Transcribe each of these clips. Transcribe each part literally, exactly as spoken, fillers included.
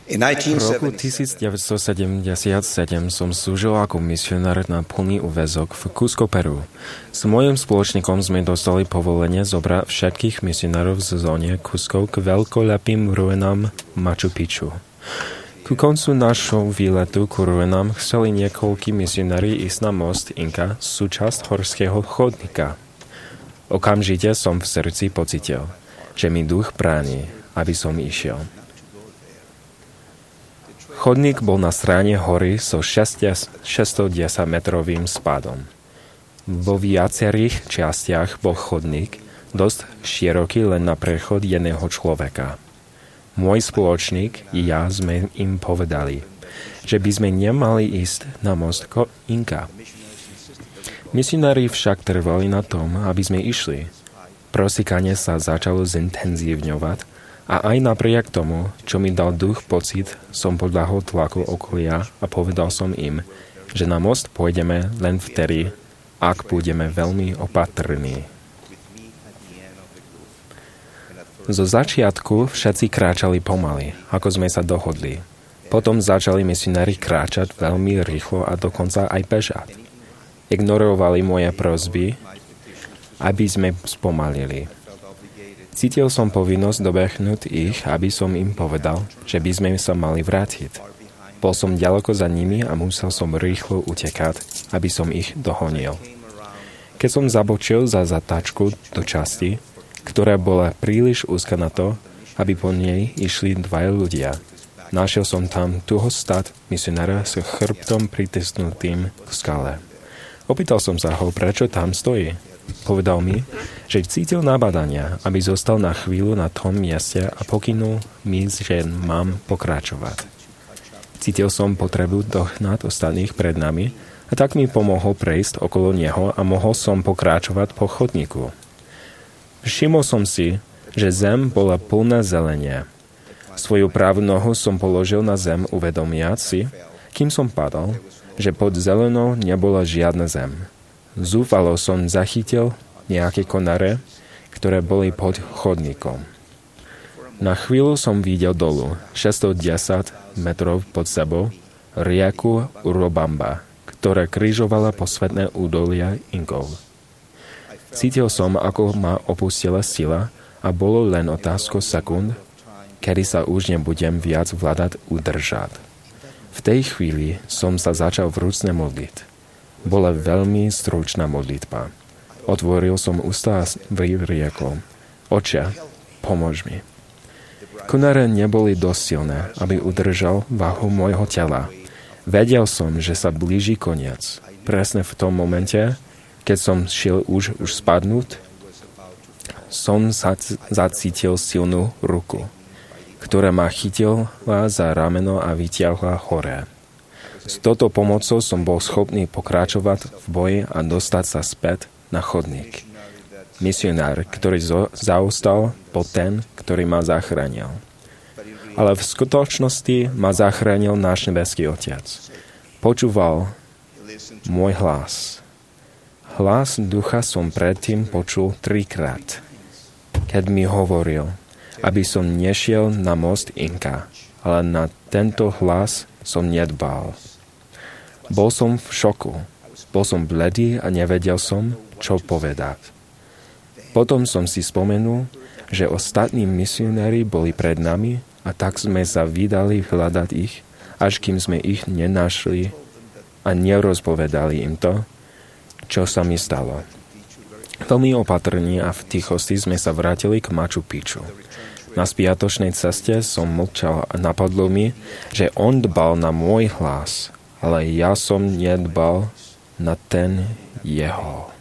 V roku devätnásťsedemdesiatsedem som slúžil ako misionár na plný úväzok v Cusco, Peru. S mojím spoločníkom sme dostali povolenie zobrať všetkých misionárov z zóne Cusco k veľkolepým ruinám Machu Picchu. Ku koncu našho výletu k ruinám chceli niekoľkí misionári ísť na most Inka, súčasť horského chodníka. Okamžite som v srdci pocitil, že mi duch bráni, aby som išiel. Chodník bol na strane hory so šesťstodesaťmetrovým spadom. Vo viacerých častiach bol chodník dosť široký len na prechod jedného človeka. Môj spoločník i ja sme im povedali, že by sme nemali ísť na most Inka. Misionári však trvali na tom, aby sme išli. Prosíkanie sa začalo zintenzívňovať a aj napriek tomu, čo mi dal duch pocit, som podľahol tlaku okolia a povedal som im, že na most pôjdeme len vtedy, ak budeme veľmi opatrní. Zo začiatku všetci kráčali pomaly, ako sme sa dohodli. Potom začali misionári kráčať veľmi rýchlo a dokonca aj bežať. Ignorovali moje prosby, aby sme spomalili. Cítil som povinnosť dobehnúť ich, aby som im povedal, že by sme sa mali vrátiť. Bol som ďaleko za nimi a musel som rýchlo utekať, aby som ich dohonil. Keď som zabočil za zatáčku do časti, ktorá bola príliš úzka na to, aby po nej išli dvaja ľudia, našiel som tam tuho stát misionára s chrbtom pritisnutým k skale. Opýtal som sa ho, prečo tam stojí. Povedal mi, že cítil nabádania, aby zostal na chvíľu na tom mieste a pokynul mi, že mám pokračovať. Cítil som potrebu dohnať ostatných pred nami a tak mi pomohol prejsť okolo neho a mohol som pokračovať po chodníku. Všimol som si, že zem bola plná zelenia. Svoju pravú nohu som položil na zem uvedomiac si, kým som padol, že pod zelenou nebola žiadna zem. Zúfalo som zachytil nejaké konáre, ktoré boli pod chodníkom. Na chvíľu som videl dolu, šesťstodesať metrov pod sebou, rieku Urubamba, ktorá križovala posvetné údolia Inkov. Cítil som, ako ma opustila sila a bolo len otázkou sekúnd, kedy sa už nebudem viac vládať udržať. V tej chvíli som sa začal vrúcne modliť. Bola veľmi stručná modlitba. Otvoril som ústa a vyriekol: Oče, pomôž mi. Konáre neboli dosť silné, aby udržal váhu môjho tela. Vedel som, že sa blíži koniec. Presne v tom momente, keď som šiel už, už spadnúť, som sa zacítil silnú ruku, ktorá ma chytila za rameno a vytiahla hore. S touto pomocou som bol schopný pokračovať v boji a dostať sa späť na chodník. Misionár, ktorý zo- zaostal, bol ten, ktorý ma zachránil. Ale v skutočnosti ma zachránil náš nebeský Otec. Počúval môj hlas. Hlas ducha som predtým počul trikrát, keď mi hovoril, aby som nešiel na most Inka, ale na tento hlas som nedbal. Bol som v šoku. Bol som bledý a nevedel som, čo povedať. Potom som si spomenul, že ostatní misionári boli pred nami a tak sme sa vydali hľadať ich, až kým sme ich nenašli a nerozpovedali im to, čo sa mi stalo. Veľmi opatrní a v tichosti sme sa vrátili k Machu Picchu. Na spiatočnej ceste som mlčal a napadlo mi, že on dbal na môj hlas, ale ja som nedbal na ten jeho.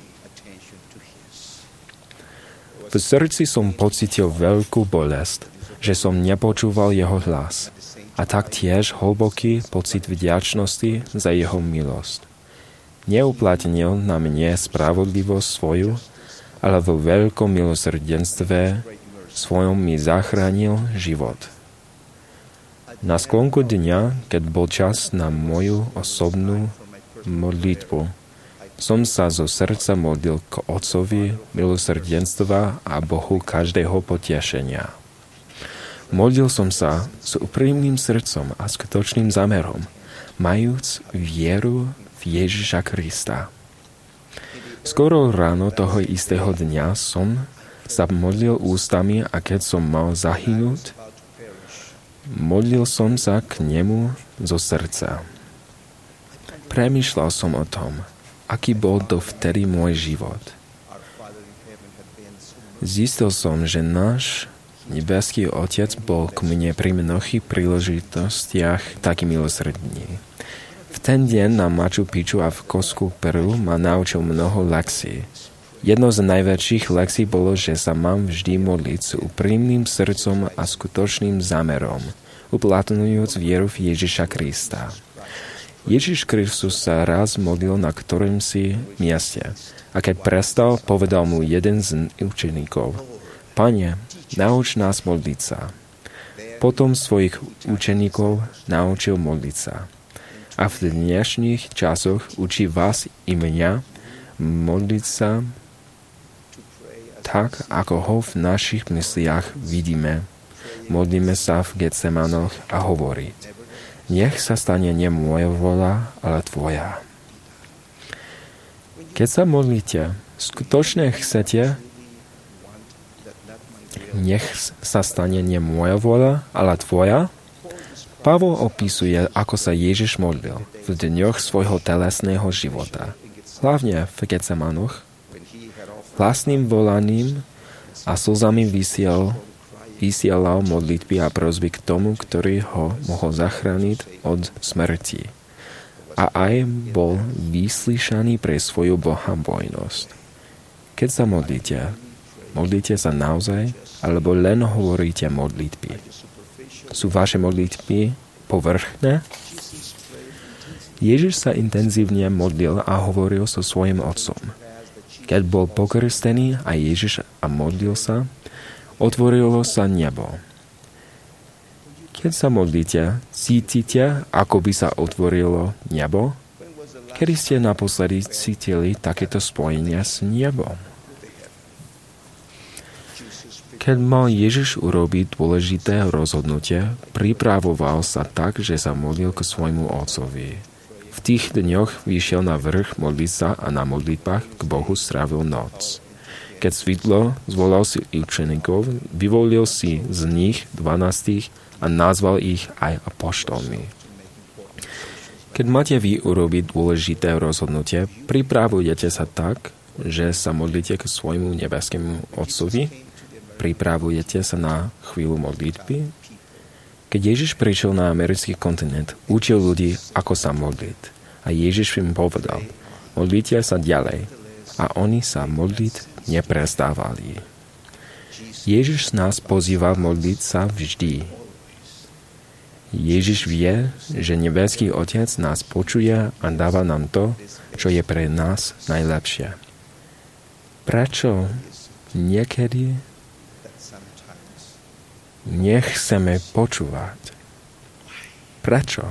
V srdci som pocitil veľkú bolesť, že som nepočúval jeho hlas a taktiež hlboký pocit vďačnosti za jeho milosť. Neuplatnil na mne spravodlivosť svoju, ale vo veľkom milosrdenstve svojom mi zachránil život. Na sklonku dňa, keď bol čas na moju osobnú modlitbu, som sa zo srdca modlil k Otcovi milosrdenstva a Bohu každého potešenia. Modlil som sa s úprimným srdcom a skutočným zámerom, majúc vieru v Ježiša Krista. Skoro ráno toho istého dňa som sa modlil ústami a keď som mal zahynúť, modlil som sa k nemu zo srdca. Premýšľal som o tom, aký bol dovtedy môj život. Zistil som, že náš nebeský Otec bol k mne pri mnohých príležitostiach taký milosrdný. V ten deň na Machu Picchu a v Cuscu, Peru ma naučil mnoho lekcií. Jedno z najväčších lekcií bolo, že sa mám vždy modliť s úprimným srdcom a skutočným zámerom, uplatňujúc vieru v Ježiša Krista. Ježiš Kristus sa raz modlil na ktorom si mieste a keď prestal, povedal mu jeden z učeníkov: Pane, nauč nás modliť sa. Potom svojich učeníkov naučil modliť sa. A v dnešných časoch učí vás i mňa modliť sa tak, ako ho v našich mysliach vidíme. Modlíme sa v Getsemanoch a hovorí: Nech sa stane nie moja vôľa, ale tvoja. Keď sa modlíte, skutočne chcete, nech sa stane nie moja vôľa, ale tvoja? Pavol opisuje, ako sa Ježiš modlil v dňoch svojho telesného života, hlavne v Getsemanoch. Vlastným volaním a slzami vysiel, vysielal modlitby a prosby k tomu, ktorý ho mohol zachrániť od smrti. A aj bol vyslyšaný pre svoju bohabojnosť. Keď sa modlíte, modlíte sa naozaj, alebo len hovoríte modlitby? Sú vaše modlitby povrchné? Ježiš sa intenzívne modlil a hovoril so svojím otcom. Keď bol pokrstený a Ježiš a modlil sa, otvorilo sa nebo. Keď sa modlíte, cítite, ako by sa otvorilo nebo? Kedy ste naposledy cítili takéto spojenie s nebom? Keď mal Ježiš urobiť dôležité rozhodnutie, pripravoval sa tak, že sa modlil k svojmu otcovi. V tých dňoch vyšiel na vrch modliť sa a na modlitbách k Bohu strávil noc. Keď svitlo, zvolal si učeníkov, vyvolil si z nich dvanástich a nazval ich aj apoštolmi. Keď máte vy urobiť dôležité rozhodnutie, pripravujete sa tak, že sa modlíte k svojmu nebeskému otcovi? Pripravujete sa na chvíľu modlitby? Keď Ježiš prišiel na americký kontinent, učil ľudí, ako sa modliť. A Ježiš im povedal: modlite sa ďalej. A oni sa modliť neprestávali. Ježiš nás pozýva modliť sa vždy. Ježiš vie, že nebeský Otec nás počuje a dáva nám to, čo je pre nás najlepšie. Prečo niekedy nechceme počúvať? Prečo?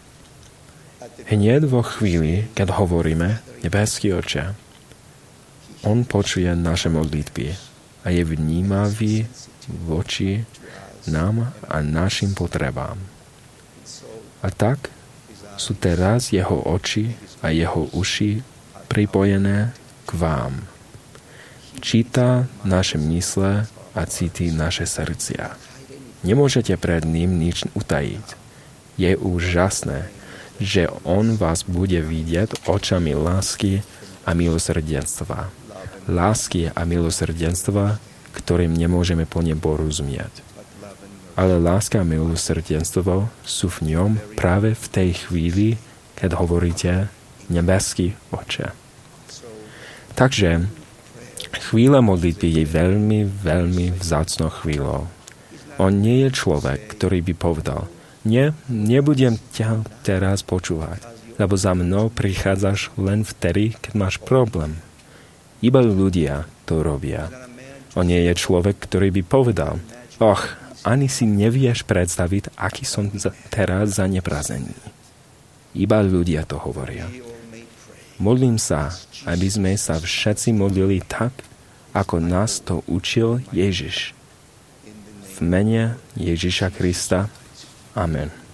Hneď vo chvíli, keď hovoríme nebeský Otče, on počuje naše modlitby a je vnímavý voči nám a našim potrebám. A tak sú teraz jeho oči a jeho uši pripojené k vám. Číta naše mysle a cíti naše srdcia. Nemôžete pred ním nič utajiť. Je úžasné, že on vás bude vidieť očami lásky a milosrdenstva. Lásky a milosrdenstva, ktorým nemôžeme plne porozumieť. Ale láska a milosrdenstvo sú v ňom práve v tej chvíli, keď hovoríte nebeský Otče. Takže chvíľa modlitby je veľmi, veľmi vzácnou chvíľou. On nie je človek, ktorý by povedal: nie, nebudem ťa teraz počúvať, lebo za mnou prichádzaš len vtedy, keď máš problém. Iba ľudia to robia. On nie je človek, ktorý by povedal: och, ani si nevieš predstaviť, aký som teraz zaneprázdnený. Iba ľudia to hovoria. Modlím sa, aby sme sa všetci modlili tak, ako nás to učil Ježiš. V v mene Ježiša Krista. Amen.